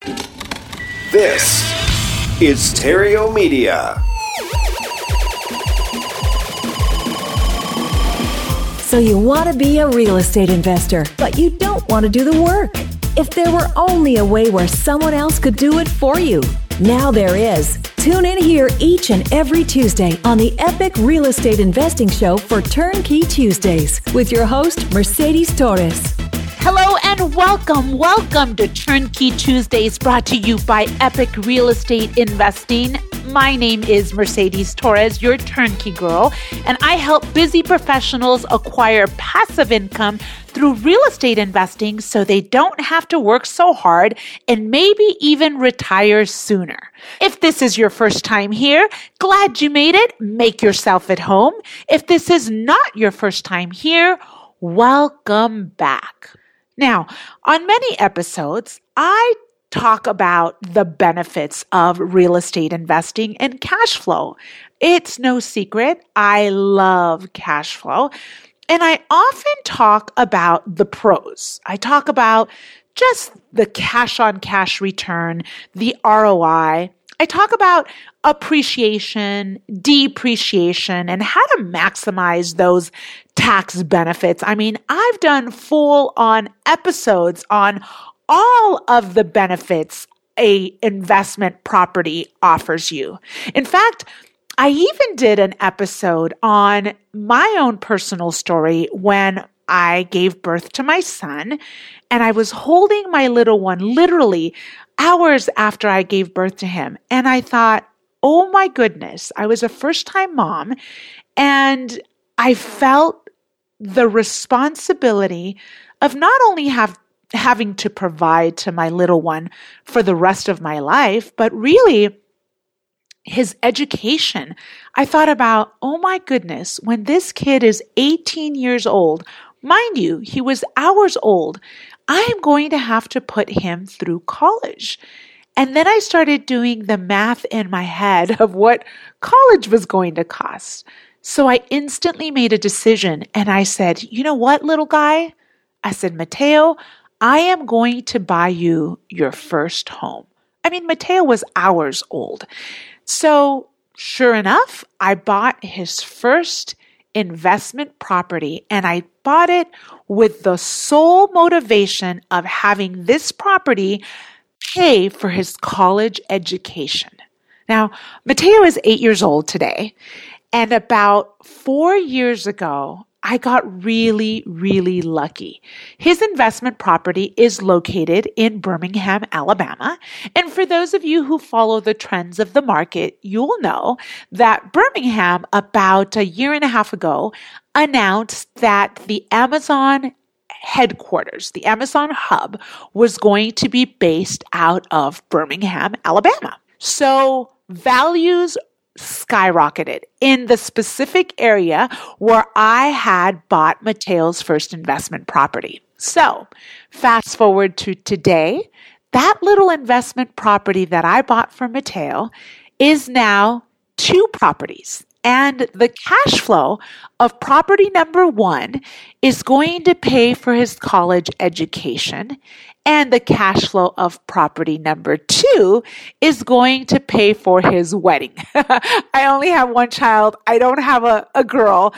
This is Stereo Media. So you want to be a real estate investor, but you don't want to do the work. If there were only a way where someone else could do it for you. Now there is. Tune in here each and every Tuesday on the Epic Real Estate Investing Show for Turnkey Tuesdays with your host, Mercedes Torres. Hello and welcome to Turnkey Tuesdays, brought to you by Epic Real Estate Investing. My name is Mercedes Torres, your turnkey girl, and I help busy professionals acquire passive income through real estate investing so they don't have to work so hard and maybe even retire sooner. If this is your first time here, glad you made it. Make yourself at home. If this is not your first time here, welcome back. Now, on many episodes, I talk about the benefits of real estate investing and cash flow. It's no secret, I love cash flow. And I often talk about the pros. I talk about just the cash on cash return, the ROI. I talk about appreciation, depreciation, and how to maximize those tax benefits. I mean, I've done full-on episodes on all of the benefits a investment property offers you. In fact, I even did an episode on my own personal story when I gave birth to my son, and I was holding my little one literally hours after I gave birth to him. And I thought, oh my goodness, I was a first-time mom, and I felt the responsibility of not only having to provide to my little one for the rest of my life, but really his education. I thought about, oh my goodness, when this kid is 18 years old, mind you, he was hours old, I am going to have to put him through college. And then I started doing the math in my head of what college was going to cost. So I instantly made a decision and I said, you know what, little guy? I said, Mateo, I am going to buy you your first home. I mean, Mateo was hours old. So sure enough, I bought his first investment property, and I bought it with the sole motivation of having this property pay for his college education. Now, Mateo is 8 years old today, and about 4 years ago, I got really, really lucky. His investment property is located in Birmingham, Alabama. And for those of you who follow the trends of the market, you'll know that Birmingham, about a year and a half ago, announced that the Amazon headquarters, the Amazon hub, was going to be based out of Birmingham, Alabama. So values skyrocketed in the specific area where I had bought Mateo's first investment property. So fast forward to today, that little investment property that I bought for Mateo is now 2 properties. And the cash flow of property number 1 is going to pay for his college education. And the cash flow of property number 2 is going to pay for his wedding. I only have one child. I don't have a girl.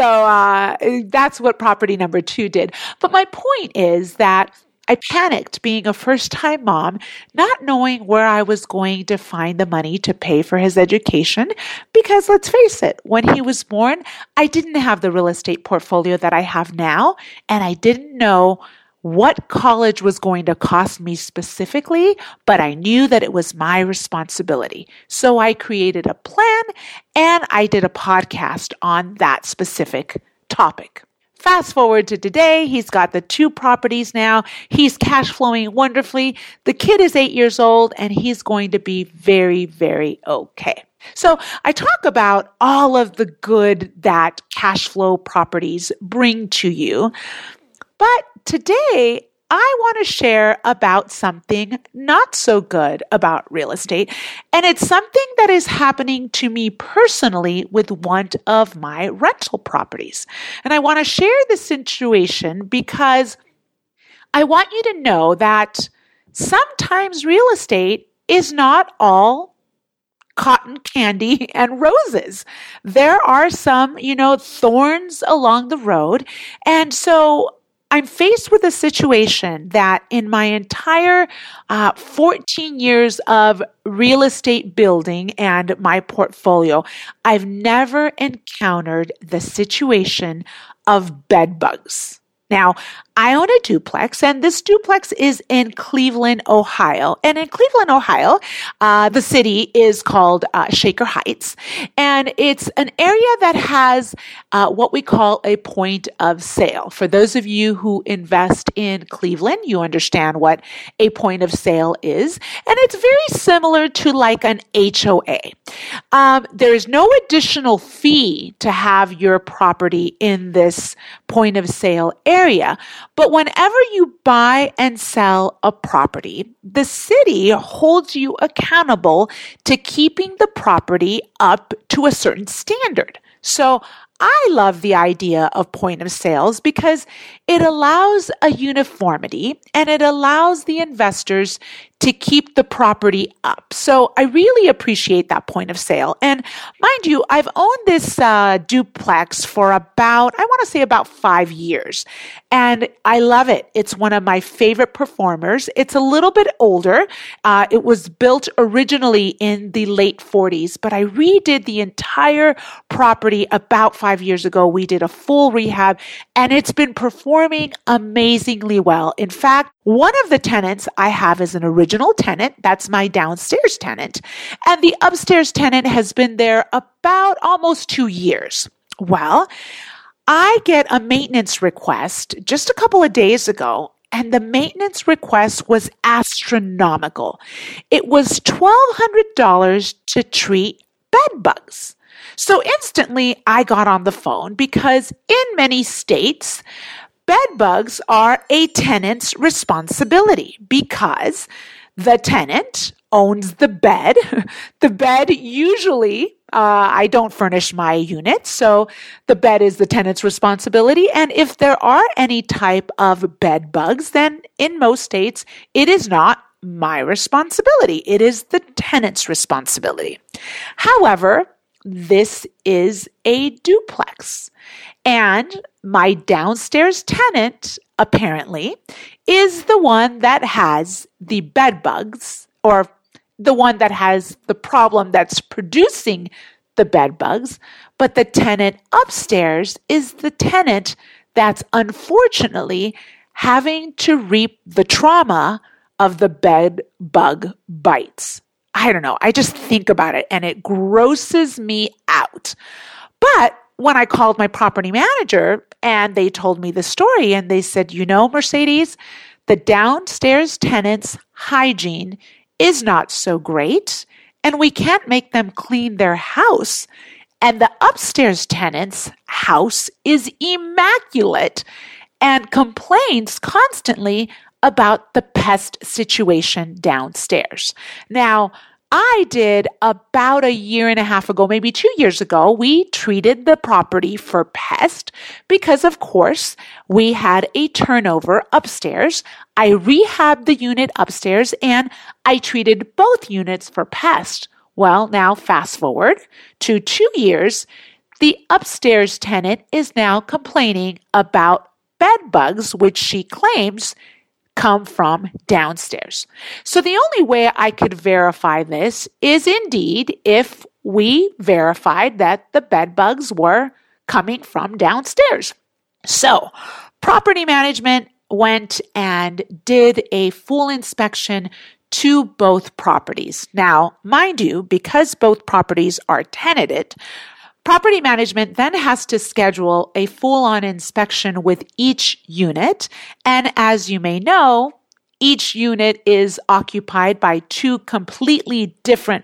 So that's what property number 2 did. But my point is that I panicked being a first-time mom, not knowing where I was going to find the money to pay for his education, because let's face it, when he was born, I didn't have the real estate portfolio that I have now, and I didn't know what college was going to cost me specifically, but I knew that it was my responsibility. So I created a plan, and I did a podcast on that specific topic. Fast forward to today, he's got the 2 properties now. He's cash flowing wonderfully. The kid is 8 years old and he's going to be very, very okay. So I talk about all of the good that cash flow properties bring to you. But today, I want to share about something not so good about real estate, and it's something that is happening to me personally with one of my rental properties. And I want to share this situation because I want you to know that sometimes real estate is not all cotton candy and roses. There are some, thorns along the road. And so I'm faced with a situation that in my entire 14 years of real estate building and my portfolio, I've never encountered the situation of bed bugs. Now, I own a duplex, and this duplex is in Cleveland, Ohio. And in Cleveland, Ohio, the city is called Shaker Heights, and it's an area that has what we call a point of sale. For those of you who invest in Cleveland, you understand what a point of sale is, and it's very similar to like an HOA. There is no additional fee to have your property in this point of sale area. But whenever you buy and sell a property, the city holds you accountable to keeping the property up to a certain standard. So I love the idea of point of sales because it allows a uniformity and it allows the investors to keep the property up. So I really appreciate that point of sale. And mind you, I've owned this duplex for about 5 years. And I love it. It's one of my favorite performers. It's a little bit older. It was built originally in the late 40s, but I redid the entire property about 5 years ago. We did a full rehab and it's been performing amazingly well. In fact, one of the tenants I have is an original tenant. That's my downstairs tenant. And the upstairs tenant has been there about almost 2 years. Well, I get a maintenance request just a couple of days ago, and the maintenance request was astronomical. It was $1,200 to treat bed bugs. So instantly I got on the phone because in many states, bed bugs are a tenant's responsibility because the tenant owns the bed. The bed usually, I don't furnish my unit, so the bed is the tenant's responsibility. And if there are any type of bed bugs, then in most states, it is not my responsibility. It is the tenant's responsibility. However, this is a duplex. And my downstairs tenant, apparently, is the one that has the bed bugs, or the one that has the problem that's producing the bed bugs. But the tenant upstairs is the tenant that's unfortunately having to reap the trauma of the bed bug bites. I don't know. I just think about it and it grosses me out. But when I called my property manager and they told me the story and they said, Mercedes, the downstairs tenant's hygiene is not so great and we can't make them clean their house. And the upstairs tenant's house is immaculate and complains constantly about the pest situation downstairs. Now, I did about a year and a half ago, maybe 2 years ago, we treated the property for pest because, of course, we had a turnover upstairs. I rehabbed the unit upstairs and I treated both units for pest. Well, now fast forward to 2 years, the upstairs tenant is now complaining about bed bugs, which she claims come from downstairs. So the only way I could verify this is indeed if we verified that the bed bugs were coming from downstairs. So property management went and did a full inspection to both properties. Now, mind you, because both properties are tenanted, property management then has to schedule a full-on inspection with each unit. And as you may know, each unit is occupied by two completely different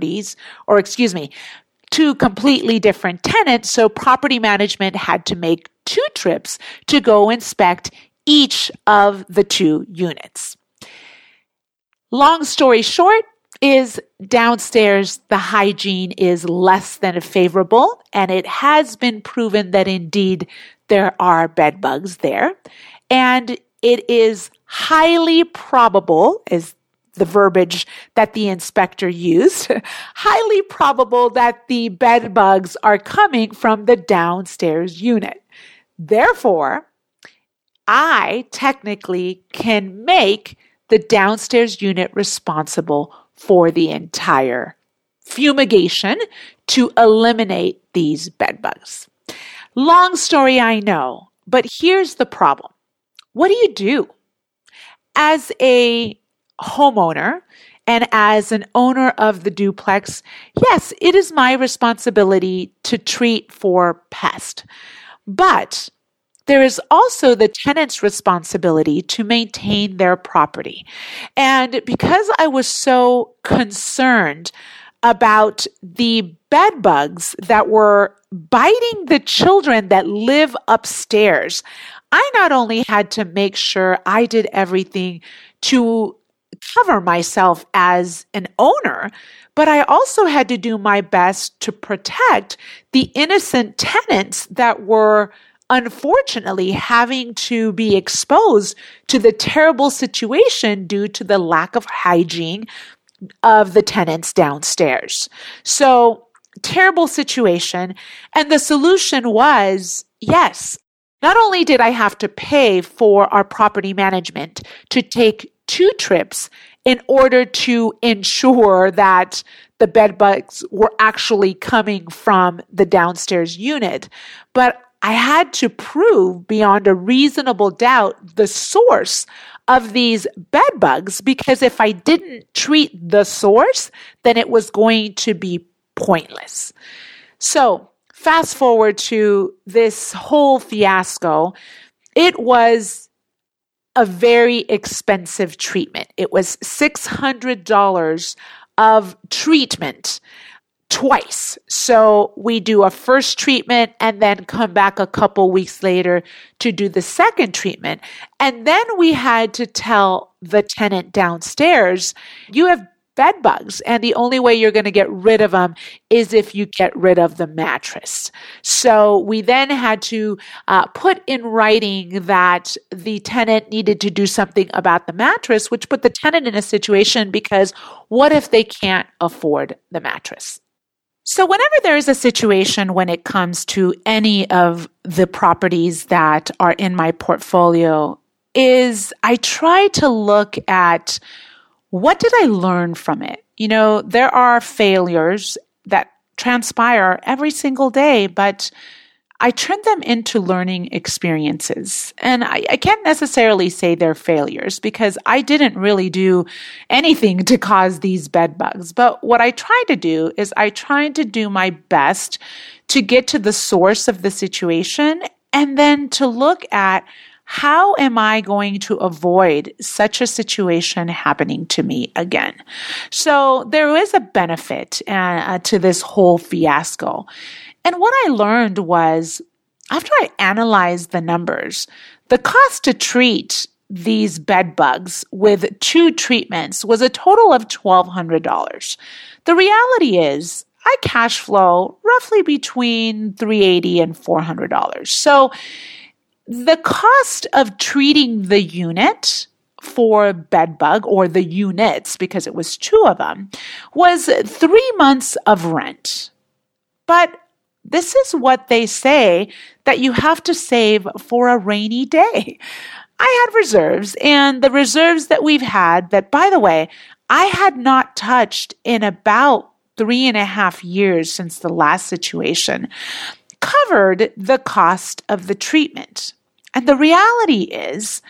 tenants. So property management had to make 2 trips to go inspect each of the 2 units. Long story short, is downstairs, the hygiene is less than favorable, and it has been proven that indeed there are bed bugs there. And it is highly probable, is the verbiage that the inspector used, highly probable that the bed bugs are coming from the downstairs unit. Therefore, I technically can make the downstairs unit responsible for the entire fumigation to eliminate these bed bugs. Long story, I know, but here's the problem. What do? As a homeowner and as an owner of the duplex, yes, it is my responsibility to treat for pest. But there is also the tenant's responsibility to maintain their property. And because I was so concerned about the bed bugs that were biting the children that live upstairs, I not only had to make sure I did everything to cover myself as an owner, but I also had to do my best to protect the innocent tenants that were unfortunately having to be exposed to the terrible situation due to the lack of hygiene of the tenants downstairs. So, terrible situation. And the solution was, yes, not only did I have to pay for our property management to take 2 trips in order to ensure that the bed bugs were actually coming from the downstairs unit, but I had to prove beyond a reasonable doubt the source of these bed bugs, because if I didn't treat the source, then it was going to be pointless. So fast forward to this whole fiasco. It was a very expensive treatment. It was $600 of treatment twice. So we do a first treatment and then come back a couple weeks later to do the second treatment. And then we had to tell the tenant downstairs, you have bed bugs, and the only way you're going to get rid of them is if you get rid of the mattress. So we then had to put in writing that the tenant needed to do something about the mattress, which put the tenant in a situation because what if they can't afford the mattress? So whenever there is a situation when it comes to any of the properties that are in my portfolio, is I try to look at what did I learn from it? You know, there are failures that transpire every single day, but I turn them into learning experiences. And I can't necessarily say they're failures because I didn't really do anything to cause these bed bugs. But what I try to do is I try to do my best to get to the source of the situation and then to look at how am I going to avoid such a situation happening to me again? So there is a benefit to this whole fiasco. And what I learned was, after I analyzed the numbers, the cost to treat these bed bugs with 2 treatments was a total of $1,200. The reality is, I cash flow roughly between $380 and $400. So the cost of treating the unit for bed bug, or the units, because it was 2 of them, was 3 months of rent. But this is what they say that you have to save for a rainy day. I had reserves, and the reserves that we've had that, by the way, I had not touched in about 3.5 years since the last situation, covered the cost of the treatment. And the reality is,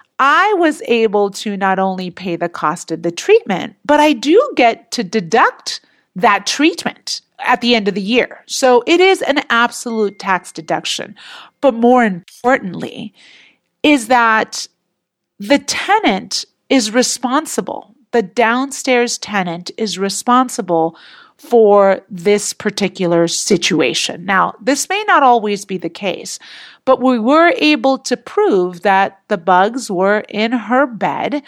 I was able to not only pay the cost of the treatment, but I do get to deduct that treatment at the end of the year. So it is an absolute tax deduction. But more importantly, is that the tenant is responsible. The downstairs tenant is responsible for this particular situation. Now, this may not always be the case, but we were able to prove that the bugs were in her bed,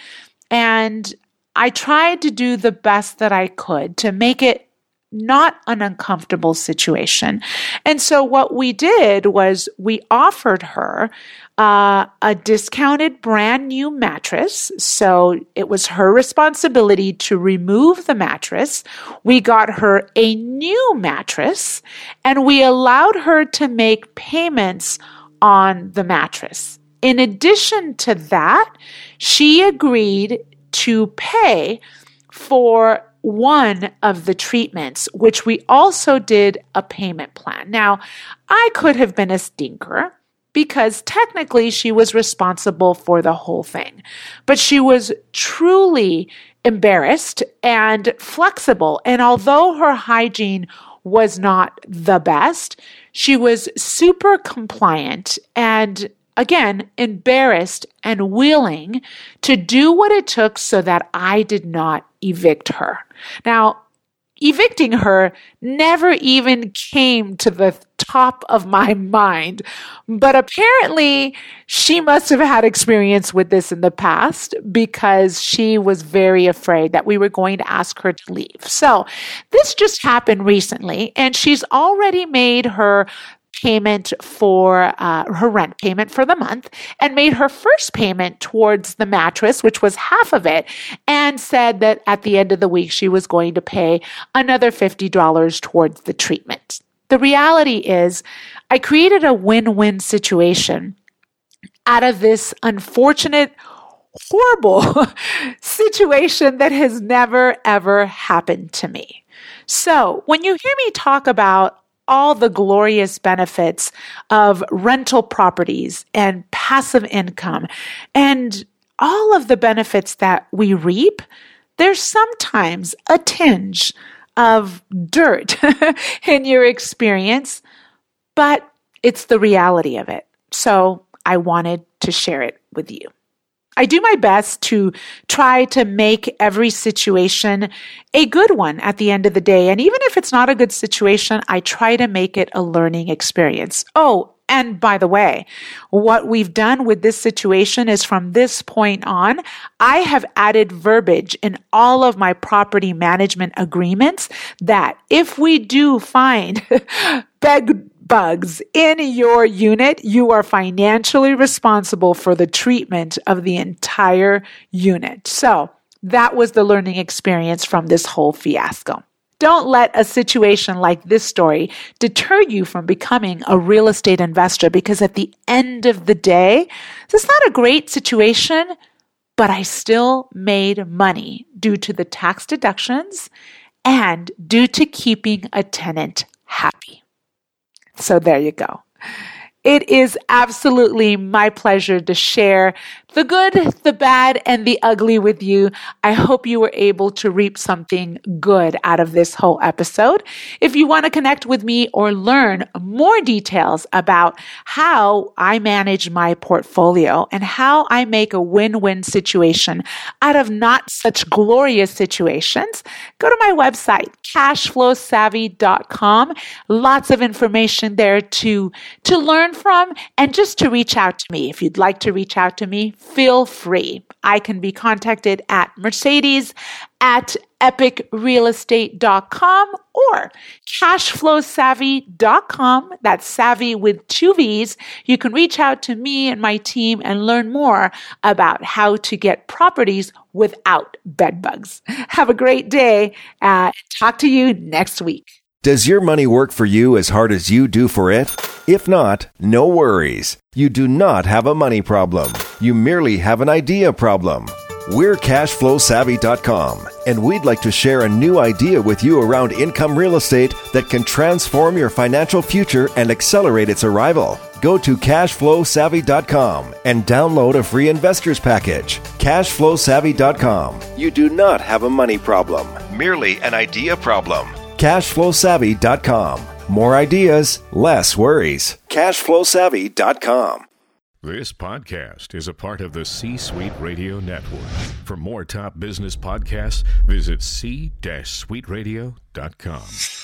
and I tried to do the best that I could to make it not an uncomfortable situation. And so what we did was we offered her a discounted brand new mattress. So it was her responsibility to remove the mattress. We got her a new mattress, and we allowed her to make payments on the mattress. In addition to that, she agreed to pay for one of the treatments, which we also did a payment plan. Now, I could have been a stinker because technically she was responsible for the whole thing, but she was truly embarrassed and flexible. And although her hygiene was not the best, she was super compliant and, again, embarrassed and willing to do what it took so that I did not evict her. Now, evicting her never even came to the top of my mind, but apparently she must have had experience with this in the past because she was very afraid that we were going to ask her to leave. So this just happened recently, and she's already made her payment for her rent payment for the month and made her first payment towards the mattress, which was half of it, and said that at the end of the week she was going to pay another $50 towards the treatment. The reality is I created a win-win situation out of this unfortunate, horrible situation that has never, ever happened to me. So when you hear me talk about all the glorious benefits of rental properties and passive income and all of the benefits that we reap, there's sometimes a tinge of dirt in your experience, but it's the reality of it. So I wanted to share it with you. I do my best to try to make every situation a good one at the end of the day. And even if it's not a good situation, I try to make it a learning experience. Oh, and by the way, what we've done with this situation is from this point on, I have added verbiage in all of my property management agreements that if we do find bed bugs in your unit, you are financially responsible for the treatment of the entire unit. So that was the learning experience from this whole fiasco. Don't let a situation like this story deter you from becoming a real estate investor, because at the end of the day, this is not a great situation, but I still made money due to the tax deductions and due to keeping a tenant happy. So there you go. It is absolutely my pleasure to share the good, the bad, and the ugly with you. I hope you were able to reap something good out of this whole episode. If you want to connect with me or learn more details about how I manage my portfolio and how I make a win-win situation out of not such glorious situations, go to my website, cashflowsavvy.com. Lots of information there to learn from and just to reach out to me. If you'd like to reach out to me, feel free. I can be contacted at Mercedes@epicrealestate.com or cashflowsavvy.com. That's savvy with 2 V's. You can reach out to me and my team and learn more about how to get properties without bed bugs. Have a great day. Talk to you next week. Does your money work for you as hard as you do for it? If not, no worries. You do not have a money problem. You merely have an idea problem. We're cashflowsavvy.com, and we'd like to share a new idea with you around income real estate that can transform your financial future and accelerate its arrival. Go to cashflowsavvy.com and download a free investor's package. Cashflowsavvy.com. You do not have a money problem, merely an idea problem. Cashflowsavvy.com. More ideas, less worries. Cashflowsavvy.com. This podcast is a part of the C-Suite Radio Network. For more top business podcasts, visit c-suiteradio.com.